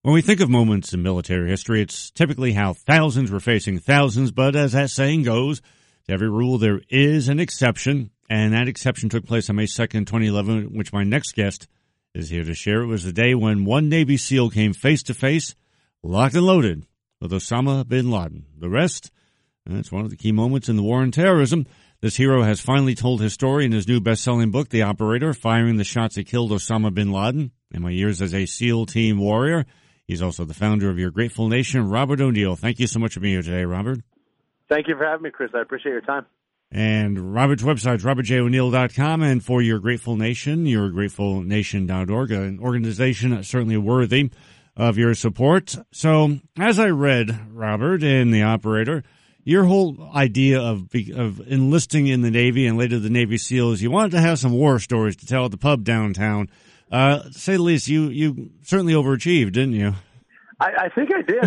When we think of moments in military history, it's typically how thousands were facing thousands, but as that saying goes, to every rule there is an exception, and that exception took place on May 2nd, 2011, which my next guest is here to share. It was the day when one Navy SEAL came face-to-face, locked and loaded, with Osama bin Laden. The rest, that's one of the key moments in the war on terrorism. This hero has finally told his story in his new best-selling book, The Operator, Firing the Shots That Killed Osama bin Laden. In my years as a SEAL team warrior, he's also the founder of Your Grateful Nation, Robert O'Neill. Thank you so much for being here today, Robert. Thank you for having me, Chris. I appreciate your time. And Robert's website is robertjo'neill.com, and for Your Grateful Nation, yourgratefulnation.org, an organization certainly worthy of your support. So, as I read, Robert, in The Operator, your whole idea of enlisting in the Navy and later the Navy SEALs, you wanted to have some war stories to tell at the pub downtown. To say the least, you certainly overachieved, didn't you? I think I did.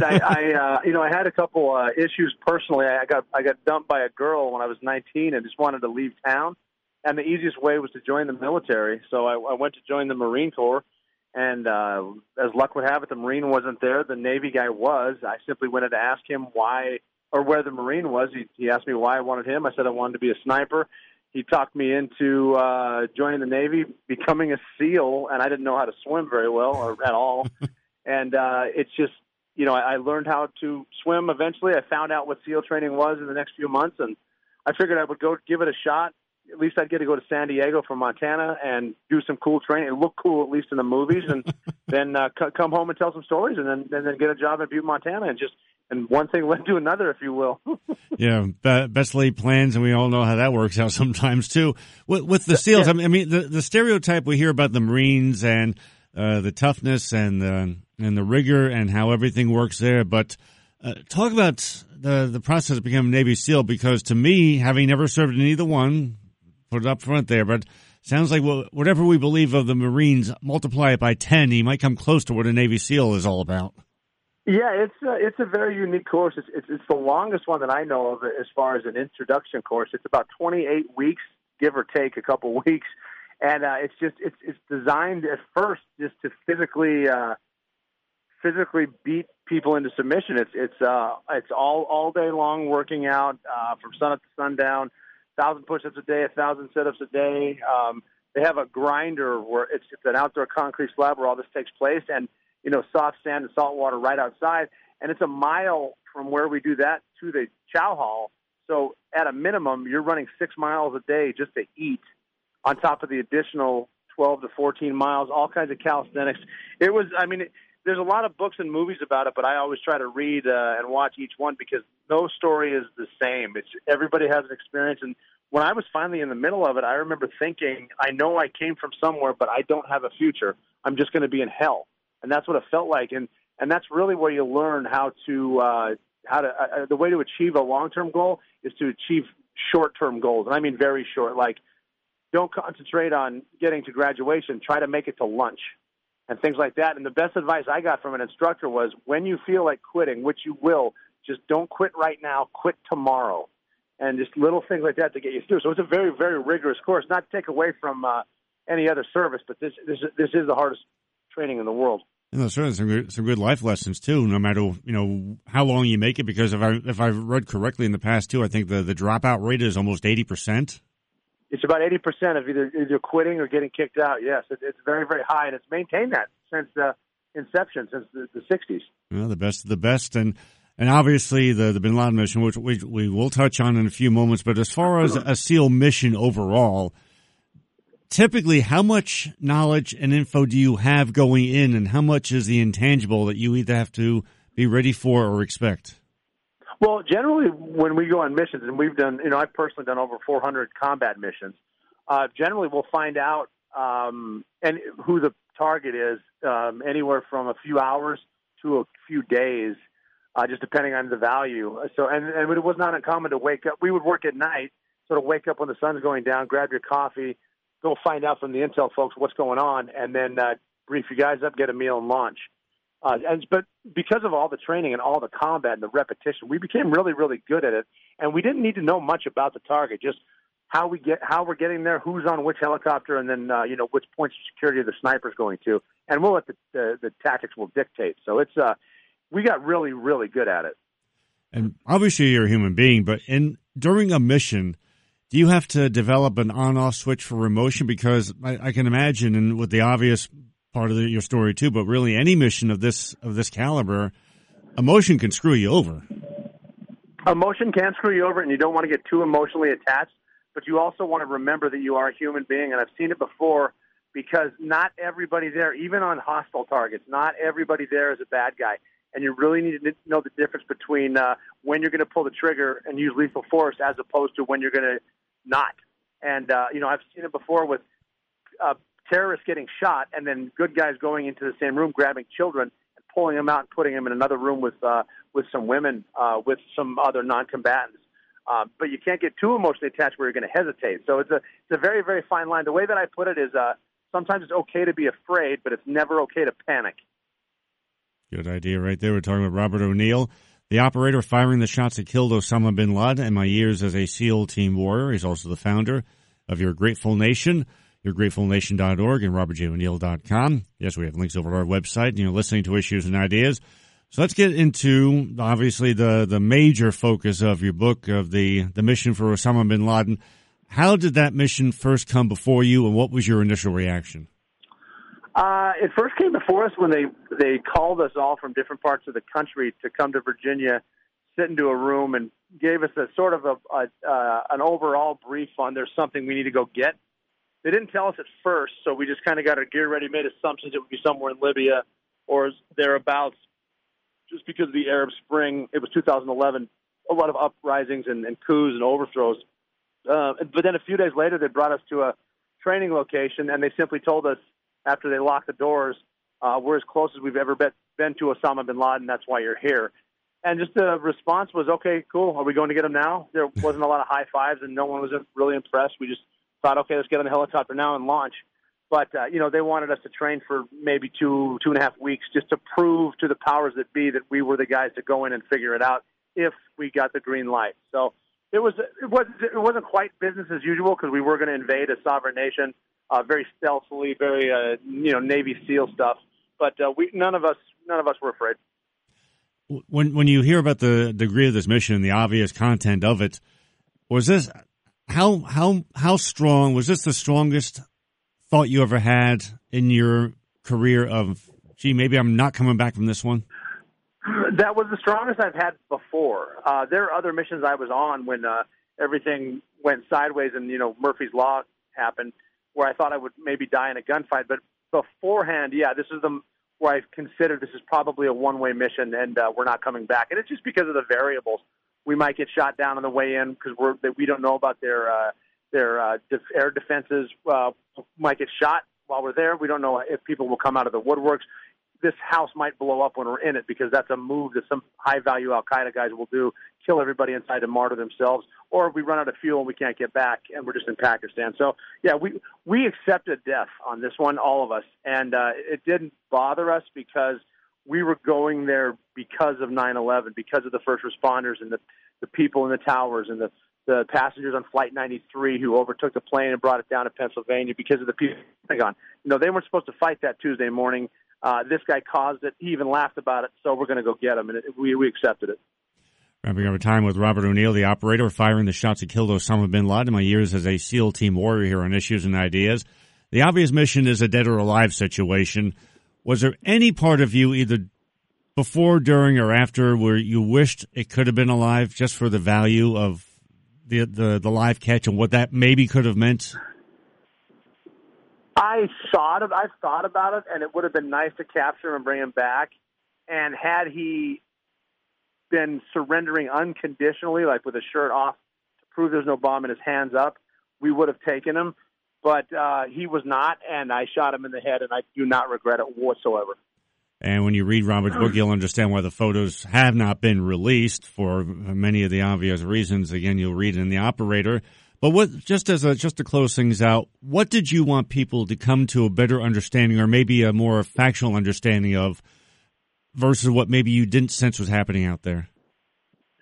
I had a couple issues personally. I got dumped by a girl when I was 19 and just wanted to leave town. And the easiest way was to join the military. So I went to join the Marine Corps. And as luck would have it, the Marine wasn't there. The Navy guy was. I simply wanted to ask him why or where the Marine was. He asked me why I wanted him. I said I wanted to be a sniper. He talked me into joining the Navy, becoming a SEAL, and I didn't know how to swim very well or at all. And it's just, I learned how to swim eventually. I found out what SEAL training was in the next few months, and I figured I would go give it a shot. At least I'd get to go to San Diego from Montana and do some cool training. It looked cool, at least in the movies, and then come home and tell some stories, and then get a job in Butte, Montana, and one thing led to another, if you will. Yeah, best laid plans, and we all know how that works out sometimes too. With the SEALs, yeah. I mean, the stereotype we hear about the Marines and the toughness and the rigor and how everything works there, but talk about the process of becoming a Navy SEAL, because to me, having never served in either one, put it up front there, but sounds like whatever we believe of the Marines, multiply it by 10, you might come close to what a Navy SEAL is all about. Yeah, it's a very unique course. It's the longest one that I know of as far as an introduction course. It's about 28 weeks, give or take a couple weeks, and it's designed at first just to physically beat people into submission. It's all day long working out from sun up to sundown, 1,000 push-ups a day, 1,000 sit-ups a day. They have a grinder where it's an outdoor concrete slab where all this takes place, and soft sand and salt water right outside. And it's a mile from where we do that to the chow hall. So at a minimum, you're running 6 miles a day just to eat on top of the additional 12 to 14 miles, all kinds of calisthenics. There's a lot of books and movies about it, but I always try to read and watch each one because no story is the same. Everybody has an experience. And when I was finally in the middle of it, I remember thinking, I know I came from somewhere, but I don't have a future. I'm just going to be in hell. And that's what it felt like, and that's really where you learn how to the way to achieve a long-term goal is to achieve short-term goals, and I mean very short. Like, don't concentrate on getting to graduation; try to make it to lunch, and things like that. And the best advice I got from an instructor was, when you feel like quitting, which you will, just don't quit right now. Quit tomorrow, and just little things like that to get you through. So it's a very, very rigorous course. Not to take away from any other service, but this is the hardest training in the world. Certainly some good life lessons too. No matter how long you make it, because if I've read correctly in the past too, I think the dropout rate is almost 80%. It's about 80% of either quitting or getting kicked out. Yes, it's very, very high, and it's maintained that since inception, since the 60s. Well, the best of the best, and obviously the Bin Laden mission, which we will touch on in a few moments. But as far as a SEAL mission overall, typically, how much knowledge and info do you have going in, and how much is the intangible that you either have to be ready for or expect? Well, generally, when we go on missions, and we've done, I've personally done over 400 combat missions, generally we'll find out and who the target is anywhere from a few hours to a few days, just depending on the value. So, and it was not uncommon to wake up. We would work at night, sort of wake up when the sun's going down, grab your coffee, go find out from the intel folks what's going on, and then brief you guys up, get a meal, and launch. But because of all the training and all the combat and the repetition, we became really, really good at it. And we didn't need to know much about the target, just how we're getting there, who's on which helicopter, and then which points of security the sniper's going to, and we'll let the tactics will dictate. So it's we got really, really good at it. And obviously you're a human being, but during a mission, do you have to develop an on-off switch for emotion? Because I can imagine, and with the obvious part of your story too, but really any mission of this caliber, emotion can screw you over. Emotion can screw you over, and you don't want to get too emotionally attached, but you also want to remember that you are a human being, and I've seen it before, because not everybody there, even on hostile targets, not everybody there is a bad guy. And you really need to know the difference between when you're going to pull the trigger and use lethal force as opposed to when you're going to not. And, I've seen it before with terrorists getting shot and then good guys going into the same room, grabbing children and pulling them out and putting them in another room with some women, with some other non-combatants. But you can't get too emotionally attached where you're going to hesitate. So it's a very, very fine line. The way that I put it is sometimes it's okay to be afraid, but it's never okay to panic. Good idea right there. We're talking about Robert O'Neill, the operator firing the shots that killed Osama bin Laden in my years as a SEAL team warrior. He's also the founder of Your Grateful Nation, yourgratefulnation.org, and robertjoneil.com. Yes, we have links over at our website, listening to Issues and Ideas. So let's get into, obviously, the major focus of your book, of the mission for Osama bin Laden. How did that mission first come before you, and what was your initial reaction? It first came before us when they called us all from different parts of the country to come to Virginia, sit into a room, and gave us a sort of an overall brief on there's something we need to go get. They didn't tell us at first, so we just kind of got our gear ready, made assumptions it would be somewhere in Libya or thereabouts. Just because of the Arab Spring, it was 2011, a lot of uprisings and coups and overthrows. But then a few days later, they brought us to a training location, and they simply told us, after they locked the doors, we're as close as we've ever been to Osama bin Laden. That's why you're here. And just the response was, okay, cool. Are we going to get him now? There wasn't a lot of high fives, and no one was really impressed. We just thought, okay, let's get on the helicopter now and launch. But, they wanted us to train for maybe 2.5 weeks just to prove to the powers that be that we were the guys to go in and figure it out if we got the green light. So it wasn't quite business as usual because we were going to invade a sovereign nation. Very stealthily, very Navy SEAL stuff, but none of us were afraid. When you hear about the degree of this mission and the obvious content of it, was this how strong was this? The strongest thought you ever had in your career of, gee, maybe I'm not coming back from this one? That was the strongest I've had before. There are other missions I was on when everything went sideways and Murphy's Law happened, where I thought I would maybe die in a gunfight. But beforehand, this is where I considered this is probably a one-way mission, and we're not coming back. And it's just because of the variables. We might get shot down on the way in because we don't know about their air defenses. Might get shot while we're there. We don't know if people will come out of the woodworks. This house might blow up when we're in it because that's a move that some high-value Al-Qaeda guys will do, kill everybody inside to martyr themselves, or we run out of fuel and we can't get back and we're just in Pakistan. So, we accepted death on this one, all of us, and it didn't bother us because we were going there because of 9/11, because of the first responders and the people in the towers and the passengers on Flight 93 who overtook the plane and brought it down to Pennsylvania, because of the people in the Pentagon. They weren't supposed to fight that Tuesday morning. This guy caused it. He even laughed about it, so we're going to go get him, and we accepted it. Wrapping our time with Robert O'Neill, the operator firing the shots that killed Osama bin Laden in my years as a SEAL team warrior here on Issues and Ideas. The obvious mission is a dead or alive situation. Was there any part of you, either before, during, or after, where you wished it could have been alive just for the value of the live catch and what that maybe could have meant? I've thought about it, and it would have been nice to capture him and bring him back. And had he been surrendering unconditionally, like with his shirt off, to prove there's no bomb and his hands up, we would have taken him. But he was not, and I shot him in the head, and I do not regret it whatsoever. And when you read Robert's book, you'll understand why the photos have not been released for many of the obvious reasons. Again, you'll read in The Operator. But just to close things out, what did you want people to come to a better understanding, or maybe a more factual understanding of, versus what maybe you didn't sense was happening out there?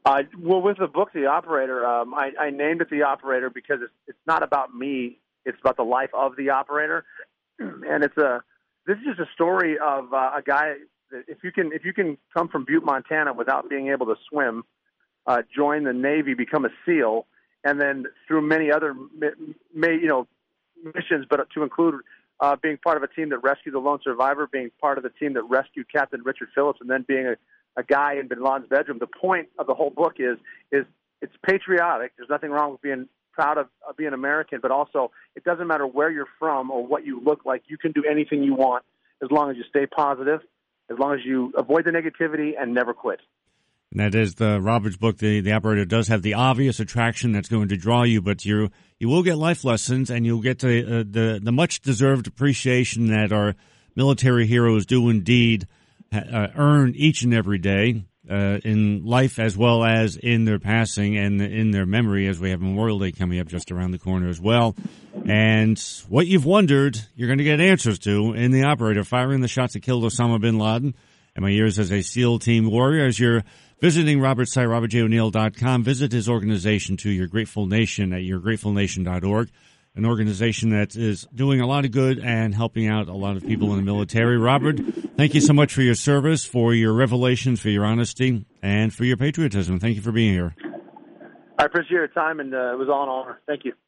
Well, with the book, The Operator, I named it The Operator because it's not about me. It's about the life of the operator, and this is just a story of a guy. If you can come from Butte, Montana, without being able to swim, join the Navy, become a SEAL, and then through many other missions, but to include being part of a team that rescued the lone survivor, being part of the team that rescued Captain Richard Phillips, and then being a guy in bin Laden's bedroom. The point of the whole book is it's patriotic. There's nothing wrong with being proud of being American, but also it doesn't matter where you're from or what you look like. You can do anything you want as long as you stay positive, as long as you avoid the negativity and never quit. And that is the Roberts book. The Operator does have the obvious attraction that's going to draw you, but you will get life lessons, and you'll get the much deserved appreciation that our military heroes do indeed earn each and every day in life, as well as in their passing and in their memory, as we have Memorial Day coming up just around the corner as well. And what you've wondered, you're going to get answers to in The Operator, firing the shots that killed Osama bin Laden, and my years as a SEAL team warrior. As you're visiting Robert's site, robertjoneal.com, visit his organization to Your Grateful Nation at yourgratefulnation.org, an organization that is doing a lot of good and helping out a lot of people in the military. Robert, thank you so much for your service, for your revelations, for your honesty, and for your patriotism. Thank you for being here. I appreciate your time, and it was all an honor. Thank you.